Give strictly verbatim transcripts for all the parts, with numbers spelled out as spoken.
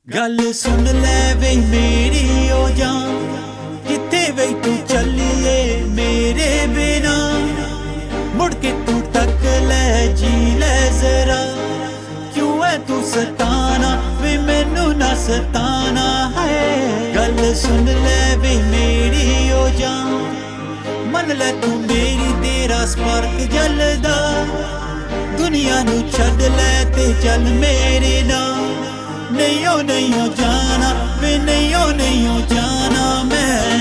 गल सुन ले वे मेरी ओ जान, किथे वे तू चलिए मेरे बिना। मुड़ के तू तक ले जी ले जरा, क्यों है तू सताना वे मैनू ना सताना है। गल सुन ले वे मेरी ओ जान, मन ले तू मेरी तेरा स्पार्क जलदा। दुनिया नू छड़ ले ते चल मेरे नाल, नहीं हो नहीं हो जाना वे नहीं हो नहीं हो जाना मैं।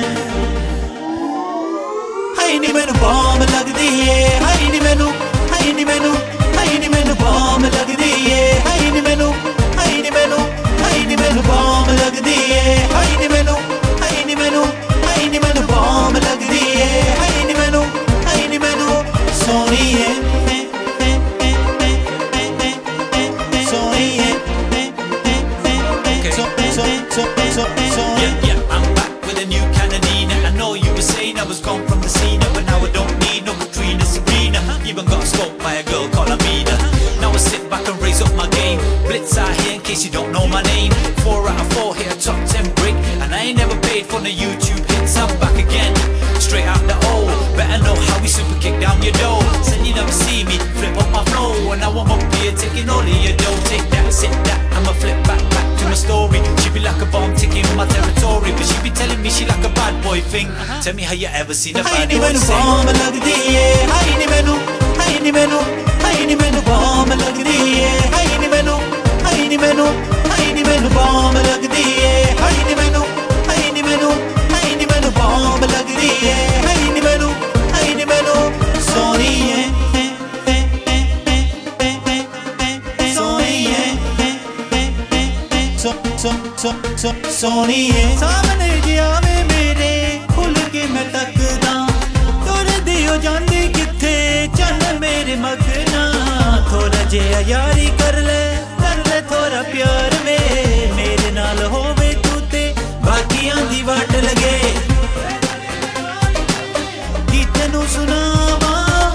हाय नी मैनू बॉम्ब लगदी है, हाय नी मैनू हाय नी मैनू हाय नी मैनू बॉम्ब लगदी है। हाय नी मैनू हाय नी मैनू हाय नी मैनू बॉम्ब लगदी है। हाय नी मैनू हाय नी मैनू हाय नी मैनू बॉम्ब लगदी है। हाय नी मैनू हाय नी मैनू सोनी है gone from the scene, but now I don't need no Katrina, Sabrina. Even got scoped by a girl called Amina. Now I sit back and raise up my game. Blitz out here in case you don't know my name. Four out of four hit a top ten break, and I ain't never paid for the YouTube hits. I'm back again, straight out the O. Better know how we super kick down your door. Said you never see me flip up my flow, and now I'm up here taking all of your dough. Take that, sit that, I'ma flip back back to my story. She be like a bomb ticking my territory, but she be telling me she like a bad boy thing. Tell me how you ever seen a bad boy sing. Bomb lagdi hai, hai ni mainu, hai ni mainu, hai ni mainu bomb lagdi hai. Hai ni mainu, hai ni mainu, hai ni mainu bomb lagdi hai. Hai ni mainu, hai ni mainu, hai ni mainu bomb lagdi hai. Hai ni mainu, hai ni mainu soni hai. Soni है सामने जे आवे मेरे, खुल के मैं तकदा। तुर दियो जांदी किथे चल मेरे मगना। थोड़ा जे यारी कर ले कर ले थोड़ा प्यार में, मेरे नाल होवे तू ते बाकियां दी वाट लगे। गीत नू सुनावा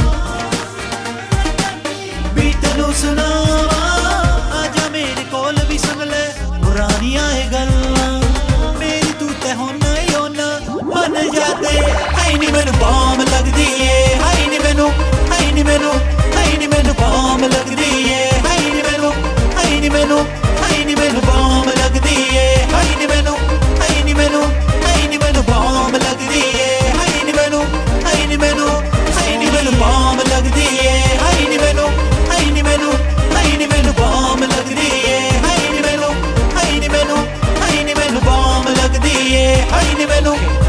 बीत नू सुनावा, आजा मेरे कोल भी सुन ले पुरानियां ए गल्लां। मेरी तू ते होना ही होना मन जाते। हाय नी मैनू बॉम्ब लगदी है, हाय नी मैनू हाय नी मैनू हाय नी मैनू बॉम्ब लगदी है। हाय नी मैनू हाय नी मैनू हाय नी मैनू बॉम्ब लगदी है। हाय नी मैनू हाय नी मैनू हाय नी मैनू बॉम्ब लगदी है। हाय नी मैनू हाय नी मैनू हाय नी मैनू बॉम्ब लगदी है। हाय नी मैनू हाय नी मैनू हाय नी मैनू बॉम्ब लगदी है। हाय नी मैनू हाय नी मैनू हाय नी मैनू बॉम्ब लगदी है। हाय नी मैनू